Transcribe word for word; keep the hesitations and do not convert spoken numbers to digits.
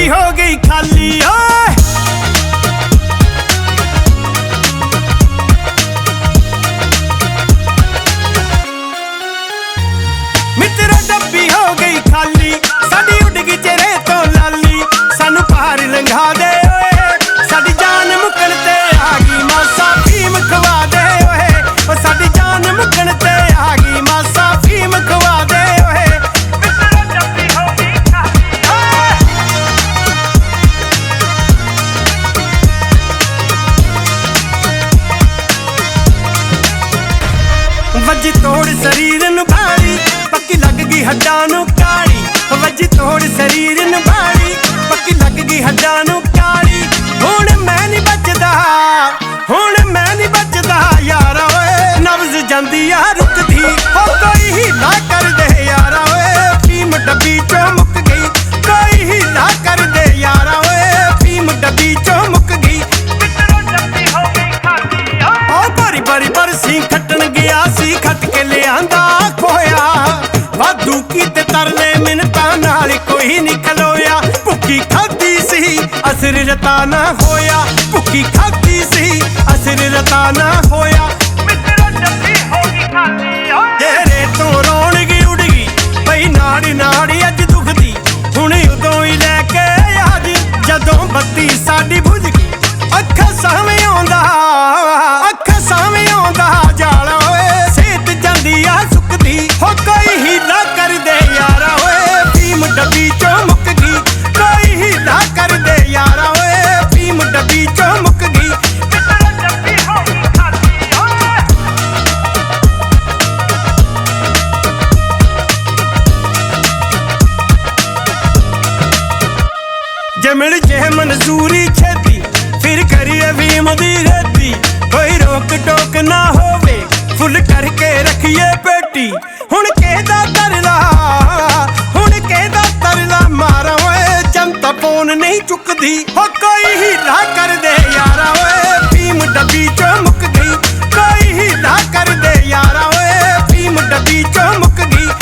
डब्बी हो गई खाली ओए मित्रा डब्बी हो गई खाली साडी उड़ गई चेहरे तो लाली सानू पार लंघा दे ओए साडी जान मुकण ते आ गई मासा फीम खवा दे ओए ओ साडी जान मुकण ते आ गई मासा फीम खवा दे ओए मित्रा डब्बी हो गई खाली ओए वजी तोड़ शरीर नु भारी पक्की लग गई हड्डां नू काली वजी तोड़ शरीर नु भारी पक्की लग गई हड्डां नू काली हुण मैं नहीं बचदा हुण मैं नहीं बचदा यारा ओए नब्ज़ जांदी आ रुकदी हो कोई हीला कर दे यारा ओए फीम डब्बी चों मुक गई कोई हीला कर दे यारा ओए फीम डब्बी चों मुक गई ओ भरी भरी बरसी खट्टन गया सी खट के लियांदा खोया वादू कीते तरले मिन्नतां नाल कोई नहीं खलोया भुक्की खाधी सी असर रता ना होया भुक्की खाधी सी असर रता ना होया तेरे तो रौनगी उड़ गई बई नाड़ी नाड़ी अज दुखदी हुण उदों ही लैके याद जदों बत्ती साडी बुझ गई अखां सावें आउंदा अखां सावें आउंदा जाला ओए सेहत जांदी आ सुकदी हो कोई हीला कर दे यारा ओए फीम डब्बी चों मुक गई कोई हीला कर दे यारा ओए फीम डब्बी चों मुक गई जे मिल जे मंजूरी छेती फिर करिए भीम दी रेती कोई रोक टोक ना होवे फुल करके रखिए पेटी हुण केदा तरला हुण केदा तरला मारा ओए जनता फोन नहीं चुकदी हो कोई हीला कर दे यारा ओए फीम डब्बी चों मुक गई कोई हीला कर दे यारा ओए फीम डब्बी चों मुक गई